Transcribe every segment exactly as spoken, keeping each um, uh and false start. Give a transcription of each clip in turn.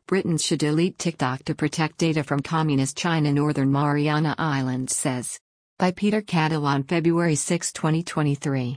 Britain should delete TikTok to protect data from Communist China. Northern Mariana Islands says. By Peter Cattle on February sixth, twenty twenty-three.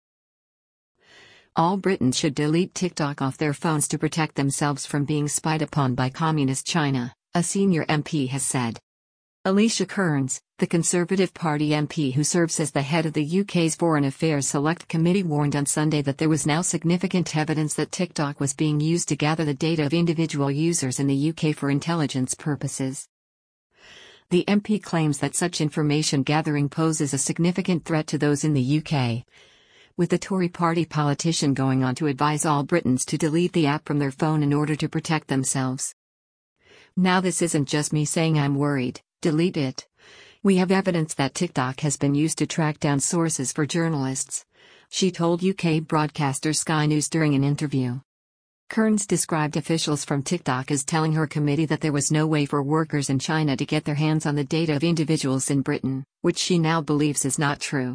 All Britons should delete TikTok off their phones to protect themselves from being spied upon by Communist China, a senior M P has said. Alicia Kearns, the Conservative Party M P who serves as the head of the U K's Foreign Affairs Select Committee, warned on Sunday that there was now significant evidence that TikTok was being used to gather the data of individual users in the U K for intelligence purposes. The M P claims that such information gathering poses a significant threat to those in the U K, with the Tory party politician going on to advise all Britons to delete the app from their phone in order to protect themselves. Now, this isn't just me saying I'm worried. Delete it. We have evidence that TikTok has been used to track down sources for journalists, she told U K broadcaster Sky News during an interview. Kearns described officials from TikTok as telling her committee that there was no way for workers in China to get their hands on the data of individuals in Britain, which she now believes is not true.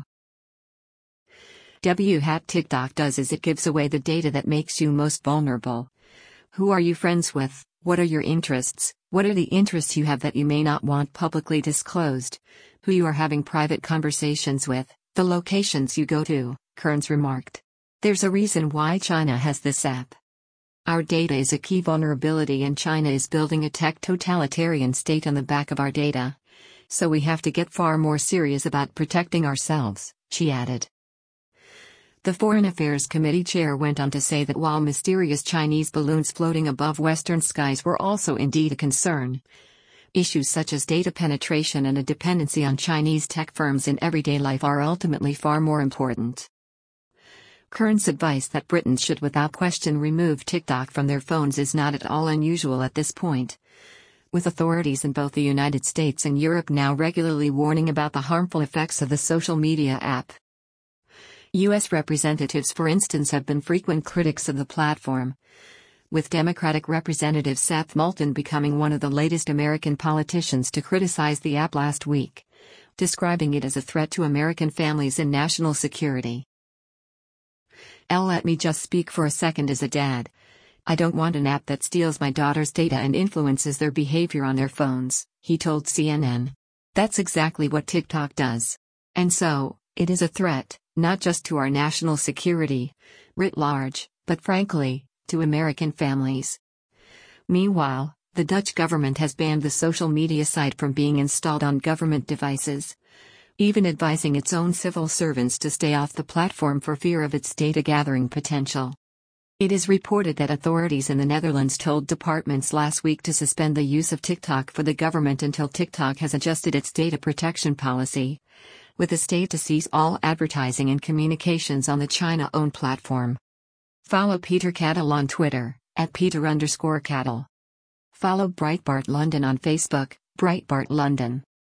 What TikTok does is it gives away the data that makes you most vulnerable. Who are you friends with? What are your interests? What are the interests you have that you may not want publicly disclosed? Who you are having private conversations with? The locations you go to, Kearns remarked. There's a reason why China has this app. Our data is a key vulnerability, and China is building a tech totalitarian state on the back of our data. So we have to get far more serious about protecting ourselves, she added. The Foreign Affairs Committee chair went on to say that while mysterious Chinese balloons floating above Western skies were also indeed a concern, issues such as data penetration and a dependency on Chinese tech firms in everyday life are ultimately far more important. Kearns' advice that Britons should without question remove TikTok from their phones is not at all unusual at this point, with authorities in both the United States and Europe now regularly warning about the harmful effects of the social media app. U S representatives, for instance, have been frequent critics of the platform, with Democratic Representative Seth Moulton becoming one of the latest American politicians to criticize the app last week, describing it as a threat to American families and national security. "L let me just speak for a second as a dad. I don't want an app that steals my daughter's data and influences their behavior on their phones," he told C N N. "That's exactly what TikTok does. And so, it is a threat, not just to our national security, writ large, but frankly, to American families." Meanwhile, the Dutch government has banned the social media site from being installed on government devices, even advising its own civil servants to stay off the platform for fear of its data-gathering potential. It is reported that authorities in the Netherlands told departments last week to suspend the use of TikTok for the government until TikTok has adjusted its data protection policy, with the state to cease all advertising and communications on the China-owned platform. Follow Peter Cattle on Twitter, at Peter underscore Cattle. Follow Breitbart London on Facebook, Breitbart London.